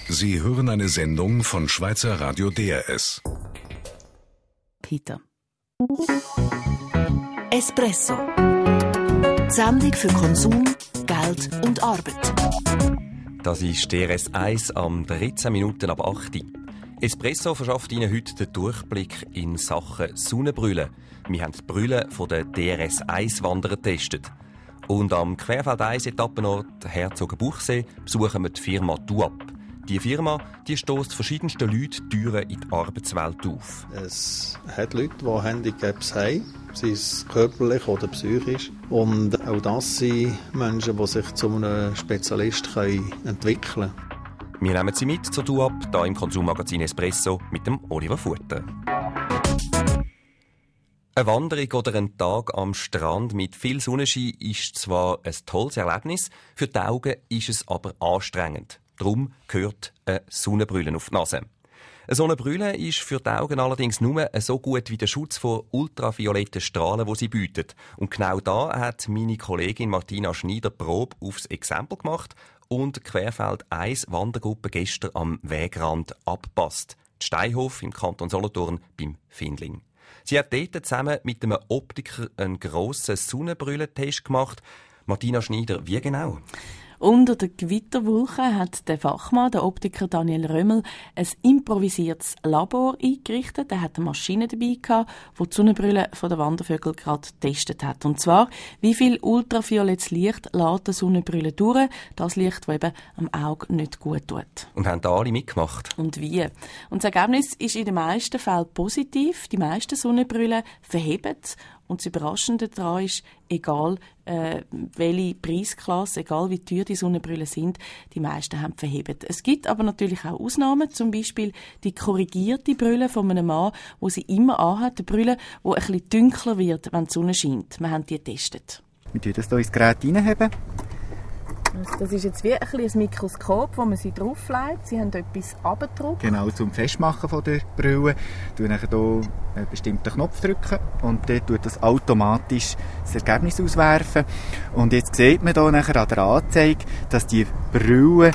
Sie hören eine Sendung von Schweizer Radio DRS. Peter. Espresso. Die Sendung für Konsum, Geld und Arbeit. Das ist DRS 1 am 13 Minuten ab 8. Espresso verschafft Ihnen heute den Durchblick in Sachen Sonnenbrille. Wir haben die Brille von der DRS 1 Wanderer getestet. Und am Querfeld 1 Etappenort Herzogenbuchsee besuchen wir die Firma DUAP. Die Firma stösst verschiedenste Leute Türen in die Arbeitswelt auf. Es hat Leute, die Handicaps haben, sei es körperlich oder psychisch. Und auch das sind Menschen, die sich zu einem Spezialist entwickeln können. Wir nehmen Sie mit zur DUAP, hier im Konsummagazin Espresso mit dem Oliver Futter. Eine Wanderung oder ein Tag am Strand mit viel Sonnenschein ist zwar ein tolles Erlebnis, für die Augen ist es aber anstrengend. Darum gehört eine Sonnenbrille auf die Nase. Eine Sonnenbrille ist für die Augen allerdings nur so gut wie der Schutz vor ultravioletten Strahlen, die sie bietet. Und genau da hat meine Kollegin Martina Schneider Probe aufs Exempel gemacht und Querfeld 1 Wandergruppe gestern am Wegrand abgepasst. Die Steinhof im Kanton Solothurn beim Findling. Sie hat dort zusammen mit einem Optiker einen grossen Sonnenbrillentest gemacht. Martina Schneider, wie genau? Unter der Gewitterwolke hat der Fachmann, der Optiker Daniel Römmel, ein improvisiertes Labor eingerichtet. Er hat eine Maschine dabei gehabt, die die Sonnenbrille von der Wandervögel gerade getestet hat. Und zwar, wie viel ultraviolettes Licht lässt die Sonnenbrille durch? Das Licht, das eben am Auge nicht gut tut. Und haben da alle mitgemacht? Und wie? Und das Ergebnis ist in den meisten Fällen positiv. Die meisten Sonnenbrillen verheben. Und das Überraschende daran ist, egal welche Preisklasse, egal wie teuer die Sonnenbrillen sind, die meisten haben verhebt. Es gibt aber natürlich auch Ausnahmen, zum Beispiel die korrigierte Brille von einem Mann, wo sie immer anhat, eine Brille, die ein bisschen dunkler wird, wenn die Sonne scheint. Wir haben die getestet. Wir tun das hier ins Gerät reinheben. Das ist jetzt wie ein Mikroskop, wo man sie drauflegt. Sie haben etwas abgedruckt. Genau, zum Festmachen von der Brille. Ich drücke hier einen bestimmten Knopf drücken und dort tut das automatisch das Ergebnis auswerfen. Und jetzt sieht man hier nachher an der Anzeige, dass die Brille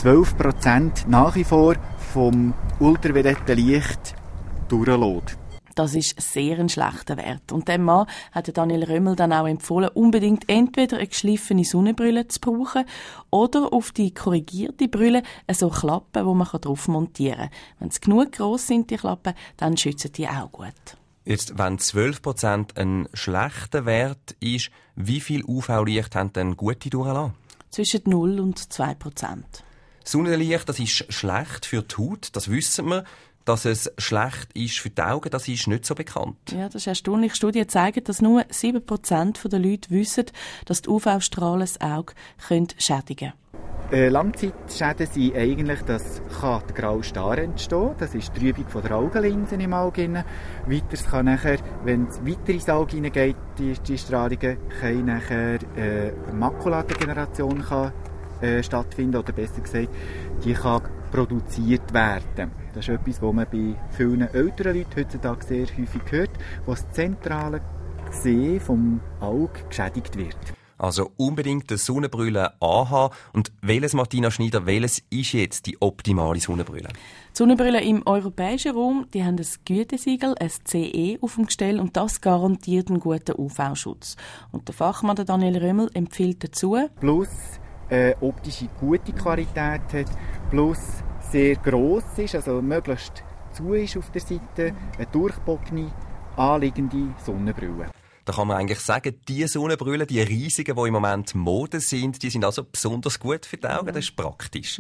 12% nach wie vor vom ultravioletten Licht durchlässt. Das ist sehr ein schlechter Wert. Und dem Mann hat Daniel Römmel dann auch empfohlen, unbedingt entweder eine geschliffene Sonnenbrille zu brauchen oder auf die korrigierte Brille so Klappen, die man drauf montieren kann. Wenn sie genug gross sind, die Klappen, dann schützen die auch gut. Jetzt, wenn 12% ein schlechter Wert ist, wie viel UV-Licht haben denn gute durchgelassen? Zwischen 0 und 2%. Sonnenlicht, das ist schlecht für die Haut, das wissen wir. Dass es schlecht ist für die Augen, das ist nicht so bekannt. Ja, das ist erstaunlich. Studien zeigen, dass nur 7% der Leute wissen, dass die UV-Strahlen das Auge schädigen können. Langzeitschäden sind eigentlich, dass der graue Star entstehen. Das ist die Trübung der Augenlinsen im Auge. Weiters kann nachher, wenn es weiter ins Auge hineingeht, die Strahlungen, kann nachher Makuladegeneration stattfinden, oder besser gesagt, die kann produziert werden. Das ist etwas, was man bei vielen älteren Leuten heutzutage sehr häufig hört, wo das zentrale Sehen vom Auge geschädigt wird. Also unbedingt eine Sonnenbrille anhaben. Und welches, Martina Schneider, welches ist jetzt die optimale Sonnenbrille? Die Sonnenbrillen im europäischen Raum, die haben ein Gütesiegel, ein CE auf dem Gestell, und das garantiert einen guten UV-Schutz. Und der Fachmann der Daniel Römmel empfiehlt dazu, plus optische gute Qualität hat, plus sehr gross ist, also möglichst zu ist auf der Seite, eine durchbogene, anliegende Sonnenbrille. Da kann man eigentlich sagen, die Sonnenbrillen, die riesigen, die im Moment Mode sind, die sind also besonders gut für die Augen, das ist praktisch.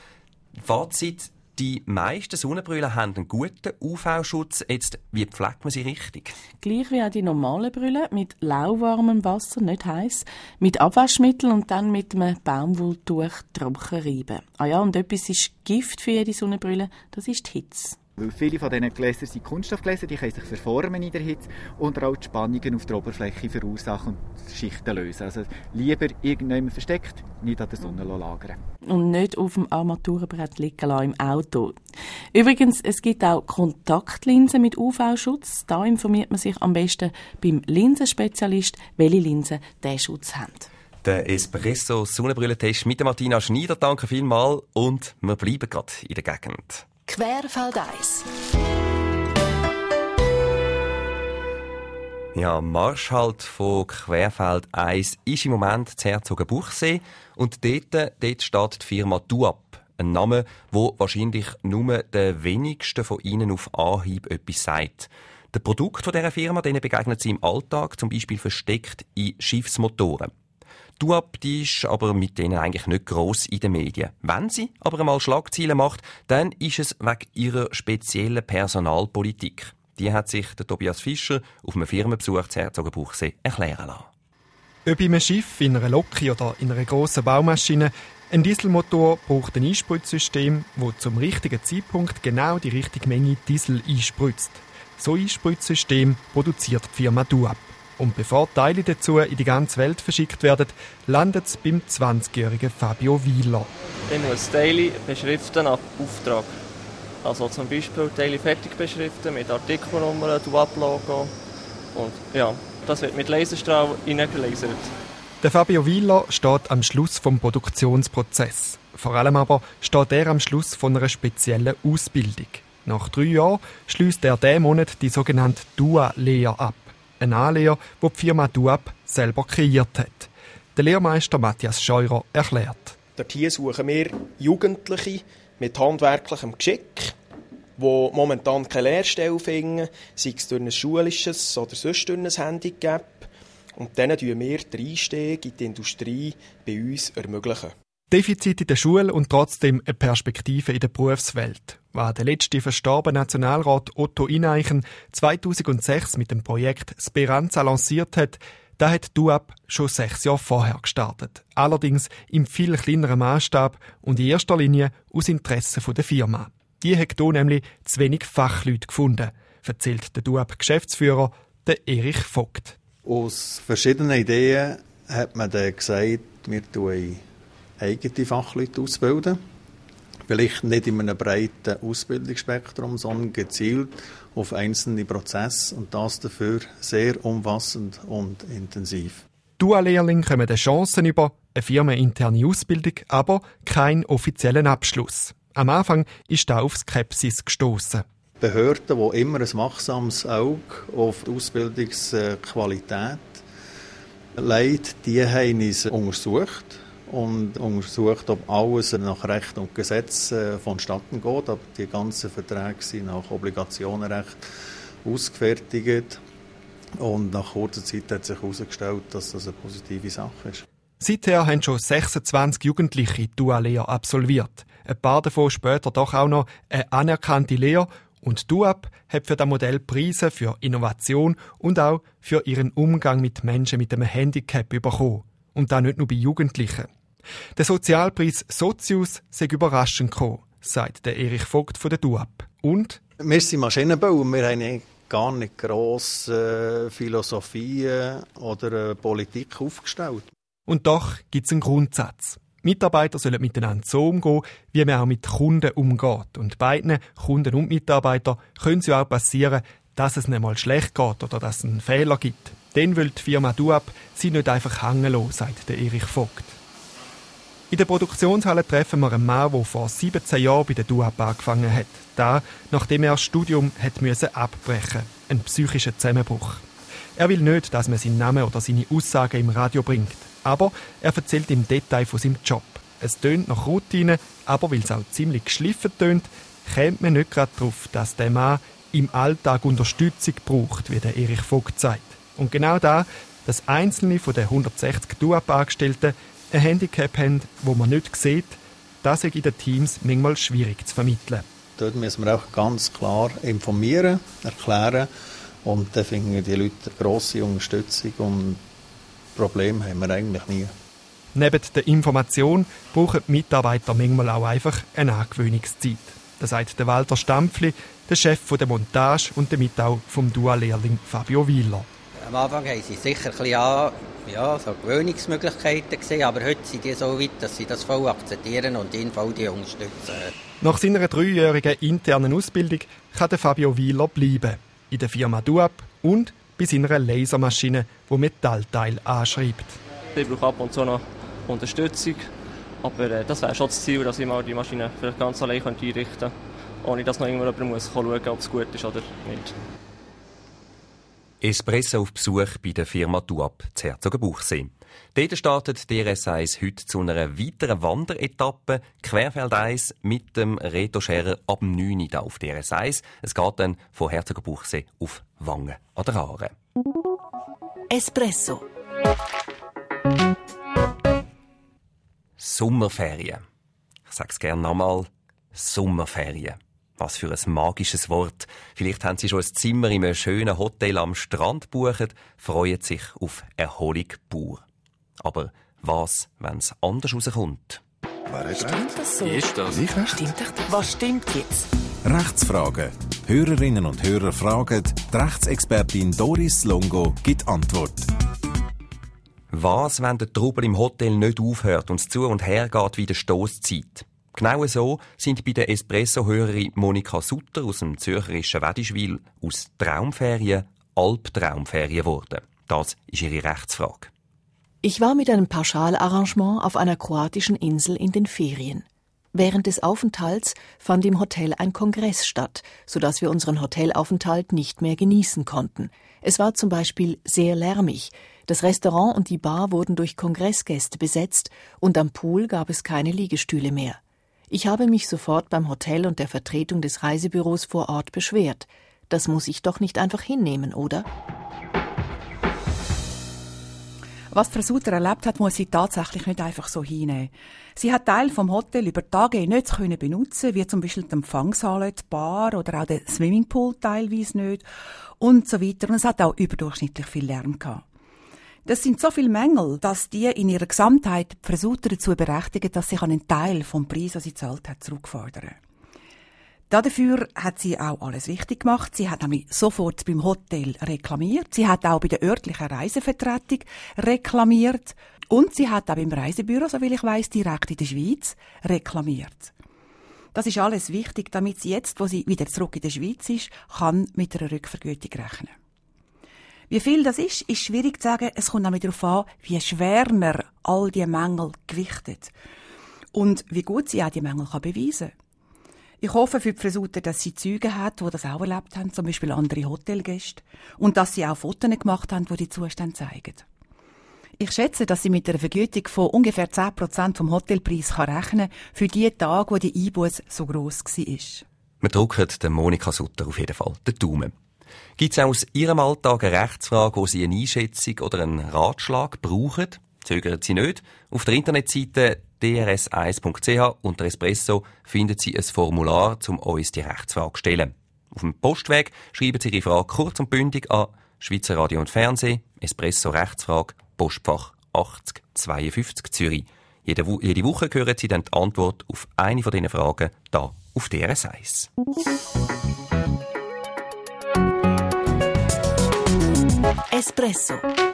Fazit: Die meisten Sonnenbrillen haben einen guten UV-Schutz. Jetzt, wie pflegt man sie richtig? Gleich wie auch die normalen Brillen, mit lauwarmem Wasser, nicht heiß, mit Abwaschmittel und dann mit einem Baumwolltuch trocken reiben. Ah ja, und etwas ist Gift für jede Sonnenbrille, das ist die Hitze. Weil viele von diesen Gläsern sind Kunststoffgläser, die können sich verformen in der Hitze und auch die Spannungen auf der Oberfläche verursachen und Schichten lösen. Also lieber irgendjemand versteckt, nicht an der Sonne lagern. Und nicht auf dem Armaturenbrett liegen lassen im Auto. Übrigens, es gibt auch Kontaktlinsen mit UV-Schutz. Da informiert man sich am besten beim Linsenspezialist, welche Linsen diesen Schutz haben. Der Espresso-Sonnenbrillentest mit der Martina Schneider. Danke vielmals und wir bleiben gerade in der Gegend. Querfeld 1. Ja, Marschhalt von Querfeld 1 ist im Moment das Herzogenbuchsee und dort steht die Firma DUAP. Ein Name, wo wahrscheinlich nur den wenigsten von Ihnen auf Anhieb etwas sagt. Die Produkte dieser Firma denen begegnen Sie im Alltag, zum Beispiel versteckt in Schiffsmotoren. DUAP die ist aber mit denen eigentlich nicht gross in den Medien. Wenn sie aber einmal Schlagzeilen macht, dann ist es wegen ihrer speziellen Personalpolitik. Die hat sich der Tobias Fischer auf einem Firmenbesuch zu Herzogenbuchsee erklären lassen. Ob in einem Schiff, in einer Lok oder in einer grossen Baumaschine, ein Dieselmotor braucht ein Einspritzsystem, das zum richtigen Zeitpunkt genau die richtige Menge Diesel einspritzt. So ein Einspritzsystem produziert die Firma DUAP. Und bevor Teile dazu in die ganze Welt verschickt werden, landet es beim 20-jährigen Fabio Wieler. Ich muss Teile beschriften nach Auftrag. Also zum Beispiel Teile fertig beschriften mit Artikelnummern, DUAP-Logo. Und ja, das wird mit Laserstrahl hineingelasert. Der Fabio Wieler steht am Schluss vom Produktionsprozess. Vor allem aber steht er am Schluss von einer speziellen Ausbildung. Nach 3 Jahren schliesst er diesen Monat die sogenannte DUA-Lehre ab. Eine Anlehre, die die Firma DUAP selber kreiert hat. Der Lehrmeister Matthias Scheurer erklärt. Dort hier suchen wir Jugendliche mit handwerklichem Geschick, die momentan keine Lehrstelle finden, sei es durch ein schulisches oder sonst durch ein Handicap. Und denen ermöglichen wir den Einstieg in die Industrie bei uns ermöglichen. Defizit in der Schule und trotzdem eine Perspektive in der Berufswelt. Was der letzte verstorbene Nationalrat Otto Ineichen 2006 mit dem Projekt Speranza lanciert hat, da hat DUAP schon 6 Jahre vorher gestartet. Allerdings im viel kleineren Maßstab und in erster Linie aus Interesse der Firma. Die hat hier nämlich zu wenig Fachleute gefunden, erzählt der DUAP-Geschäftsführer, der Erich Vogt. Aus verschiedenen Ideen hat man dann gesagt, wir bilden eigene Fachleute ausbilden. Vielleicht nicht in einem breiten Ausbildungsspektrum, sondern gezielt auf einzelne Prozesse und das dafür sehr umfassend und intensiv. DUA-Lehrlinge kommen die Chancen über, eine firmeninterne Ausbildung, aber keinen offiziellen Abschluss. Am Anfang ist da auf Skepsis gestossen. Behörden, die immer ein wachsames Auge auf die Ausbildungsqualität legen, die haben uns untersucht. Und untersucht, ob alles nach Recht und Gesetz vonstatten geht. Aber die ganzen Verträge sind nach Obligationenrecht ausgefertigt. Und nach kurzer Zeit hat sich herausgestellt, dass das eine positive Sache ist. Seither haben schon 26 Jugendliche die DUA-Lehre absolviert. Ein paar davon später doch auch noch eine anerkannte Lehre. Und DUAP hat für das Modell Preise für Innovation und auch für ihren Umgang mit Menschen mit einem Handicap bekommen. Und das nicht nur bei Jugendlichen. Der Sozialpreis Sozius sei überraschend gekommen, sagt der Erich Vogt von der DUAP. Und? Wir sind Maschinenbauer, wir haben gar nicht gross Philosophie oder Politik aufgestellt. Und doch gibt es einen Grundsatz. Mitarbeiter sollen miteinander so umgehen, wie man auch mit Kunden umgeht. Und beiden, Kunden und Mitarbeiter, können es ja auch passieren, dass es nicht mal schlecht geht oder dass es einen Fehler gibt. Dann will die Firma DUAP sie nicht einfach hängen lassen, sagt der Erich Vogt. In der Produktionshalle treffen wir einen Mann, der vor 17 Jahren bei der DUAP angefangen hat. Da, nachdem er das Studium hat müssen abbrechen. Ein psychischer Zusammenbruch. Er will nicht, dass man seinen Namen oder seine Aussagen im Radio bringt. Aber er erzählt im Detail von seinem Job. Es tönt nach Routine, aber weil es auch ziemlich geschliffen tönt, kommt man nicht gerade darauf, dass der Mann im Alltag Unterstützung braucht, wie der Erich Vogt sagt. Und genau da, dass einzelne von den 160 DUAP-Angestellten ein Handicap haben, das man nicht sieht, das ist in den Teams manchmal schwierig zu vermitteln. Dort müssen wir auch ganz klar informieren, erklären und dann finden die Leute eine grosse Unterstützung und Probleme haben wir eigentlich nie. Neben der Information brauchen die Mitarbeiter manchmal auch einfach eine Angewöhnungszeit. Das sagt der Walter Stampfli, der Chef der Montage und damit auch vom DUA-Lehrling Fabio Wieler. Am Anfang haben sie sicher ein bisschen so Gewöhnungsmöglichkeiten gesehen, aber heute sind die so weit, dass sie das voll akzeptieren und ihn voll unterstützen. Nach seiner 3-jährigen internen Ausbildung kann der Fabio Wieler bleiben. In der Firma DUAP und bei seiner Lasermaschine, die Metallteile anschreibt. Ich brauche ab und zu noch Unterstützung. Aber das wäre schon das Ziel, dass ich mal die Maschine vielleicht ganz allein einrichten könnte, ohne dass noch irgendjemand muss schauen muss, ob es gut ist oder nicht. Espresso auf Besuch bei der Firma Duab zu Herzogenbuchsee. Dort startet DRS1 heute zu einer weiteren Wanderetappe, Querfeldeis mit dem Reto-Scherer ab 9 Uhr auf DRS1. Es geht dann von Herzogenbuchsee auf Wangen an der Aare. Espresso. Sommerferien. Ich sage es gerne nochmal. Sommerferien. Was für ein magisches Wort. Vielleicht haben Sie schon ein Zimmer in einem schönen Hotel am Strand gebucht, freuen sich auf Erholung pur. Aber was, wenn es anders rauskommt? Stimmt das so? Ist das? Stimmt das? Was stimmt jetzt? Rechtsfragen. Hörerinnen und Hörer fragen, die Rechtsexpertin Doris Longo gibt Antwort. Was, wenn der Trubel im Hotel nicht aufhört und es zu und her geht wie der Stosszeit? Genau so sind bei der Espresso-Hörerin Monika Sutter aus dem zürcherischen Wedischwil aus Traumferien Albtraumferien geworden. Das ist ihre Rechtsfrage. Ich war mit einem Pauschalarrangement auf einer kroatischen Insel in den Ferien. Während des Aufenthalts fand im Hotel ein Kongress statt, sodass wir unseren Hotelaufenthalt nicht mehr genießen konnten. Es war zum Beispiel sehr lärmig. Das Restaurant und die Bar wurden durch Kongressgäste besetzt und am Pool gab es keine Liegestühle mehr. Ich habe mich sofort beim Hotel und der Vertretung des Reisebüros vor Ort beschwert. Das muss ich doch nicht einfach hinnehmen, oder? Was Frau Sutter erlebt hat, muss sie tatsächlich nicht einfach so hinnehmen. Sie hat Teil vom Hotel über Tage nicht benutzen, wie zum Beispiel die Empfangshalle, die Bar oder auch den Swimmingpool teilweise nicht und so weiter. Und es hat auch überdurchschnittlich viel Lärm gehabt. Das sind so viele Mängel, dass die in ihrer Gesamtheit Frau Sutter dazu berechtigen, dass sie einen Teil vom Preis, den sie gezahlt hat, zurückfordern. Dafür hat sie auch alles richtig gemacht. Sie hat nämlich sofort beim Hotel reklamiert. Sie hat auch bei der örtlichen Reisevertretung reklamiert. Und sie hat auch beim Reisebüro, soviel ich weiss, direkt in der Schweiz reklamiert. Das ist alles wichtig, damit sie jetzt, wo sie wieder zurück in der Schweiz ist, kann mit einer Rückvergütung rechnen. Wie viel das ist schwierig zu sagen. Es kommt nämlich darauf an, wie schwer man all diese Mängel gewichtet. Und wie gut sie auch die Mängel beweisen kann. Ich hoffe für die Frau Sutter, dass sie Zeugen hat, die das auch erlebt haben, zum Beispiel andere Hotelgäste. Und dass sie auch Fotos gemacht haben, die die Zustände zeigen. Ich schätze, dass sie mit einer Vergütung von ungefähr 10% vom Hotelpreis rechnen kann, für die Tage, wo die Einbusse so gross war. Wir drücken der Monika Sutter auf jeden Fall den Daumen. Gibt es auch aus Ihrem Alltag eine Rechtsfrage, wo Sie eine Einschätzung oder einen Ratschlag brauchen? Zögern Sie nicht. Auf der Internetseite drs1.ch unter Espresso finden Sie ein Formular, um uns die Rechtsfrage zu stellen. Auf dem Postweg schreiben Sie Ihre Frage kurz und bündig an Schweizer Radio und Fernsehen, Espresso Rechtsfrage, Postfach 8052 Zürich. Jede Woche hören Sie dann die Antwort auf eine von diesen Fragen hier auf DRS1. Espresso.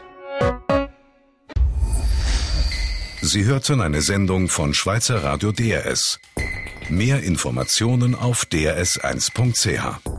Sie hörten eine Sendung von Schweizer Radio DRS. Mehr Informationen auf drs1.ch.